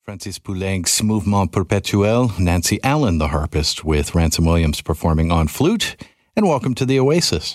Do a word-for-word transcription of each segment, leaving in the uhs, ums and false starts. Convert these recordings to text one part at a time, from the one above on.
Francis Poulenc's Mouvement Perpetuel, Nancy Allen, the harpist, with Ransom Williams performing on flute. And welcome to the Oasis.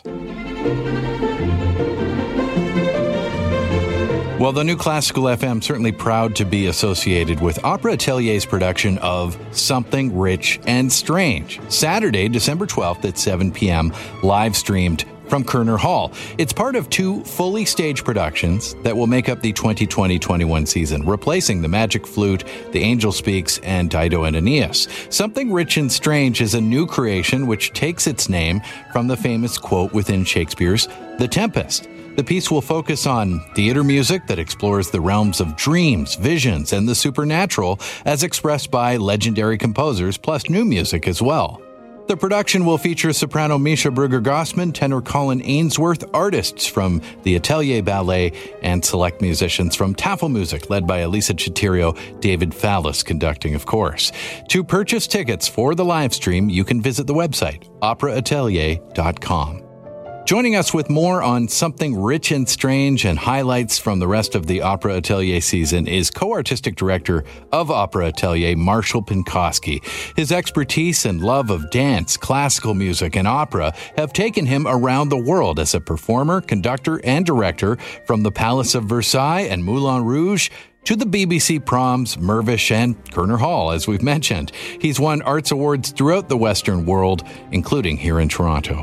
Well, the New Classical F M certainly proud to be associated with Opera Atelier's production of Something Rich and Strange. Saturday, December twelfth at seven p.m., live streamed from Kerner Hall. It's part of two fully staged productions that will make up the twenty twenty twenty-one season, replacing The Magic Flute, The Angel Speaks, and Dido and Aeneas. Something Rich and Strange is a new creation which takes its name from the famous quote within Shakespeare's The Tempest. The piece will focus on theater music that explores the realms of dreams, visions, and the supernatural as expressed by legendary composers, plus new music as well. The production will feature soprano Misha Brugger-Gossman, tenor Colin Ainsworth, artists from the Atelier Ballet, and select musicians from Tafelmusik, led by Elisa Chitirio, David Fallis conducting, of course. To purchase tickets for the live stream, you can visit the website, opera atelier dot com. Joining us with more on Something Rich and Strange and highlights from the rest of the Opera Atelier season is co-artistic director of Opera Atelier, Marshall Pinkoski. His expertise and love of dance, classical music, and opera have taken him around the world as a performer, conductor, and director, from the Palace of Versailles and Moulin Rouge to the B B C Proms, Mirvish, and Kerner Hall, as we've mentioned. He's won arts awards throughout the Western world, including here in Toronto.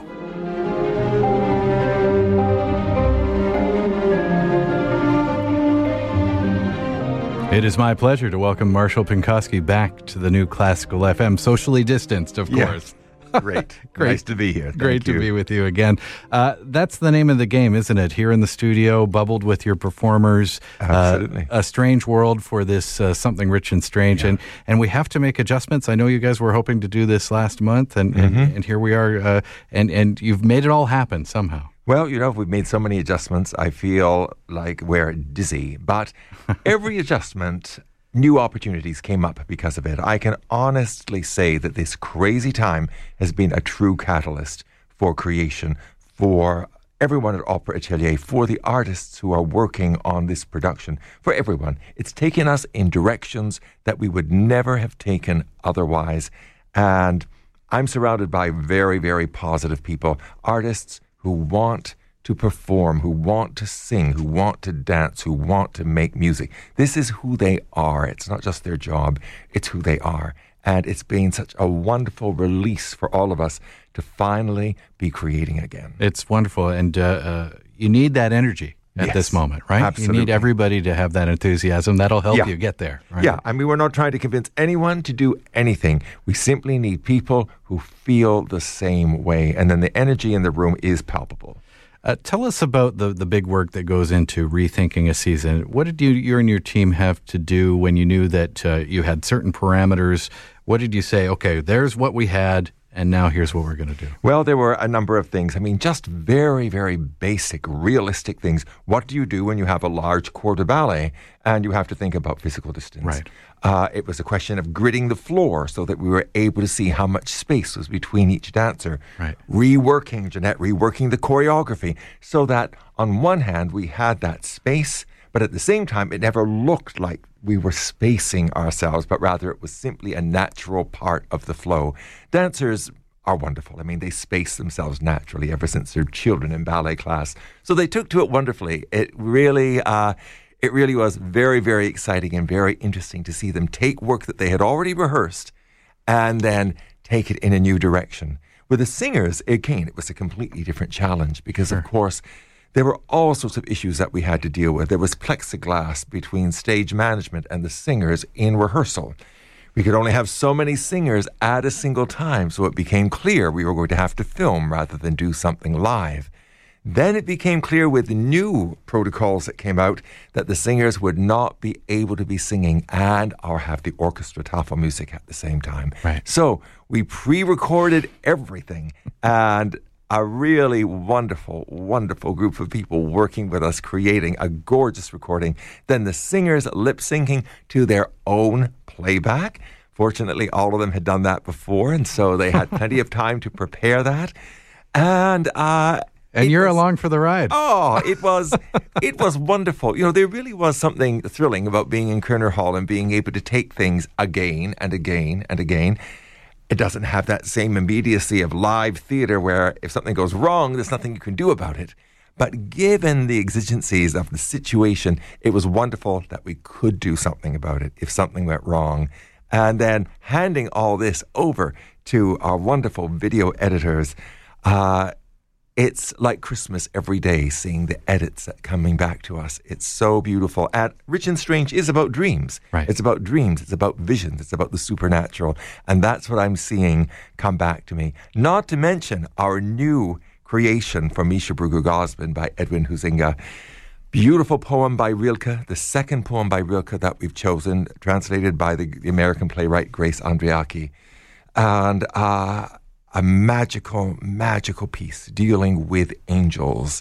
It is my pleasure to welcome Marshall Pinkoski back to the New Classical F M, socially distanced, of yeah. course. Great. Great. Nice to be here. Thank Great you. to be with you again. Uh, that's the name of the game, isn't it? Here in the studio, bubbled with your performers. Absolutely. Uh, a strange world for this uh, Something Rich and Strange. Yeah. And and we have to make adjustments. I know you guys were hoping to do this last month, and, mm-hmm. and, and here we are. Uh, and, and you've made it all happen somehow. Well, you know, we've made so many adjustments, I feel like we're dizzy. But every adjustment, new opportunities came up because of it. I can honestly say that this crazy time has been a true catalyst for creation, for everyone at Opera Atelier, for the artists who are working on this production, for everyone. It's taken us in directions that we would never have taken otherwise. And I'm surrounded by very, very positive people, artists who want to perform, who want to sing, who want to dance, who want to make music. This is who they are. It's not just their job, it's who they are. And it's been such a wonderful release for all of us to finally be creating again. It's wonderful. And uh, uh, you need that energy at yes, this moment, right? Absolutely. You need everybody to have that enthusiasm. That'll help yeah. you get there, right? Yeah, I mean, we're not trying to convince anyone to do anything. We simply need people who feel the same way. And then the energy in the room is palpable. Uh, tell us about the, the big work that goes into rethinking a season. What did you, you and your team have to do when you knew that uh, you had certain parameters? What did you say, okay, there's what we had, and now here's what we're going to do? Well, there were a number of things. I mean, just very, very basic, realistic things. What do you do when you have a large corps de ballet and you have to think about physical distance? Right. Uh, it was a question of gridding the floor so that we were able to see how much space was between each dancer. Right. Reworking, Jeanette, reworking the choreography so that on one hand we had that space, but at the same time it never looked like we were spacing ourselves, but rather it was simply a natural part of the flow. Dancers are wonderful. I mean, they space themselves naturally ever since they're children in ballet class. So they took to it wonderfully. It really... Uh, It really was very, very exciting and very interesting to see them take work that they had already rehearsed and then take it in a new direction. With the singers, again, it was a completely different challenge because, sure. of course, there were all sorts of issues that we had to deal with. There was plexiglass between stage management and the singers in rehearsal. We could only have so many singers at a single time, so it became clear we were going to have to film rather than do something live. Then it became clear with the new protocols that came out that the singers would not be able to be singing and or have the orchestra Tafelmusik at the same time. Right. So we pre-recorded everything and a really wonderful, wonderful group of people working with us, creating a gorgeous recording. Then the singers lip-syncing to their own playback. Fortunately, all of them had done that before, and so they had plenty of time to prepare that. And uh And it you're was, along for the ride. Oh, it was it was wonderful. You know, there really was something thrilling about being in Kerner Hall and being able to take things again and again and again. It doesn't have that same immediacy of live theatre where if something goes wrong, there's nothing you can do about it. But given the exigencies of the situation, it was wonderful that we could do something about it if something went wrong. And then handing all this over to our wonderful video editors, uh, it's like Christmas every day, seeing the edits that coming back to us. It's so beautiful. And Rich and Strange is about dreams. Right. It's about dreams. It's about visions. It's about the supernatural. And that's what I'm seeing come back to me. Not to mention our new creation from Misha Bruegel-Gosbin by Edwin Huizinga. Beautiful poem by Rilke, the second poem by Rilke that we've chosen, translated by the, the American playwright Grace Andreacki. And uh, a magical, magical piece dealing with angels.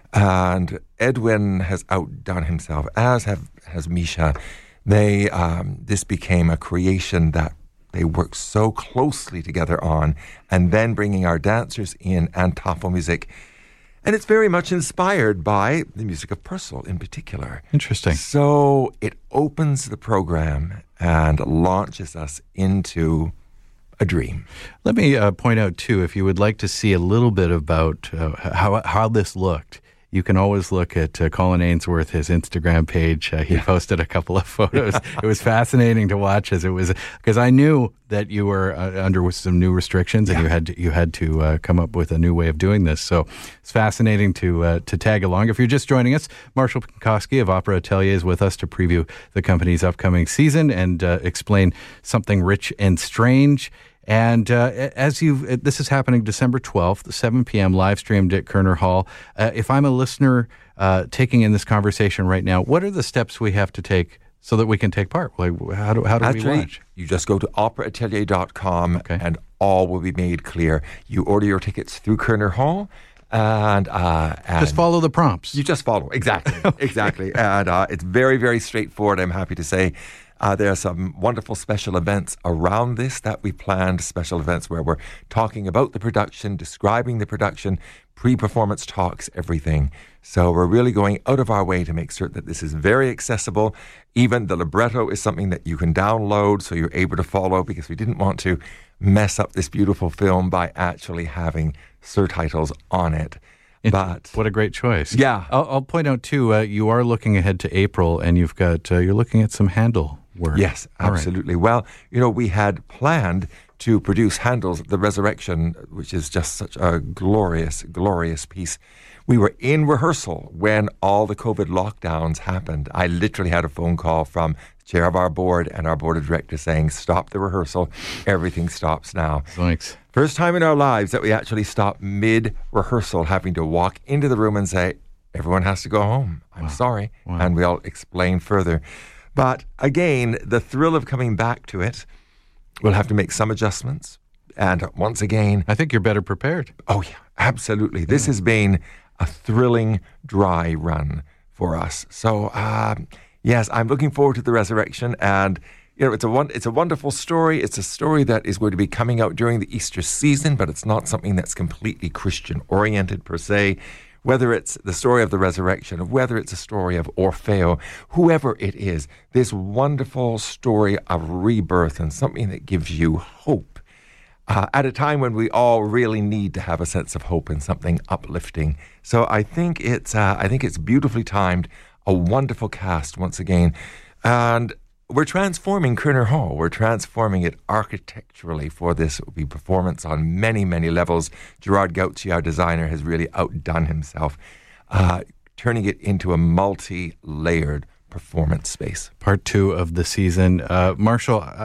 And Edwin has outdone himself, as have, has Misha. They, um, this became a creation that they worked so closely together on, and then bringing our dancers in and Tafelmusik. And it's very much inspired by the music of Purcell in particular. Interesting. So it opens the program and launches us into a dream. Let me uh, point out, too, if you would like to see a little bit about uh, how how this looked, you can always look at uh, Colin Ainsworth, his Instagram page. Uh, he yeah. posted a couple of photos. It was fascinating to watch, as it was, because I knew that you were uh, under some new restrictions, and yeah. you had to, you had to uh, come up with a new way of doing this. So it's fascinating to uh, to tag along. If you're just joining us, Marshall Penkoski of Opera Atelier is with us to preview the company's upcoming season and uh, explain something rich and strange. And uh, as you, this is happening December twelfth, seven p.m., live streamed at Kerner Hall. Uh, if I'm a listener uh, taking in this conversation right now, what are the steps we have to take so that we can take part? Like, how do, how do Actually, we watch? You just go to opera atelier dot com okay. and all will be made clear. You order your tickets through Kerner Hall. And, uh, and just follow the prompts. You just follow. Exactly. okay. Exactly. And uh, it's very, very straightforward, I'm happy to say. Uh, there are some wonderful special events around this that we planned, special events where we're talking about the production, describing the production, pre-performance talks, everything. So we're really going out of our way to make sure that this is very accessible. Even the libretto is something that you can download so you're able to follow, because we didn't want to mess up this beautiful film by actually having surtitles on it. But what a great choice! Yeah, I'll, I'll point out too. Uh, you are looking ahead to April, and you've got uh, you're looking at some Handel work. Yes, absolutely. Right. Well, you know, we had planned to produce Handel's The Resurrection, which is just such a glorious, glorious piece. We were in rehearsal when all the COVID lockdowns happened. I literally had a phone call from the chair of our board and our board of directors saying, stop the rehearsal. Everything stops now. Thanks. First time in our lives that we actually stopped mid-rehearsal, having to walk into the room and say, everyone has to go home. I'm wow. sorry. Wow. And we'll explain further. But again, the thrill of coming back to it, we'll have to make some adjustments. And once again, I think you're better prepared. Oh, yeah, absolutely. This has been a thrilling, dry run for us. So, uh, yes, I'm looking forward to The Resurrection. And, you know, it's a one, it's a wonderful story. It's a story that is going to be coming out during the Easter season, but it's not something that's completely Christian-oriented per se. Whether it's the story of the resurrection, or whether it's a story of Orfeo, whoever it is, this wonderful story of rebirth and something that gives you hope uh, at a time when we all really need to have a sense of hope and something uplifting. So I think it's uh, I think it's beautifully timed, a wonderful cast once again, and we're transforming Kerner Hall. We're transforming it architecturally for this. It will be performance on many, many levels. Gerard Gauci, our designer, has really outdone himself, uh, turning it into a multi-layered performance space. Part two of the season. Uh, Marshall, I,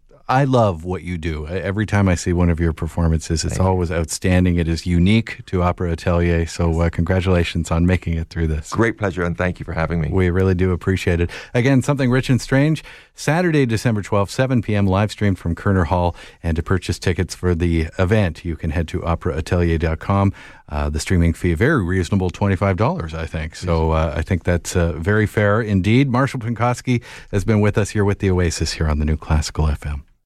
I love what you do. Every time I see one of your performances, it's Thank always you. outstanding. It is unique to Opera Atelier. So uh, congratulations on making it through this. Great pleasure, and thank you for having me. We really do appreciate it. Again, Something Rich and Strange, Saturday, December twelfth, seven p.m., live streamed from Kerner Hall. And to purchase tickets for the event, you can head to opera atelier dot com. Uh, the streaming fee, very reasonable, twenty-five dollars, I think. So uh, I think that's uh, very fair indeed. Marshall Penkoski has been with us here with the Oasis here on the New Classical F M.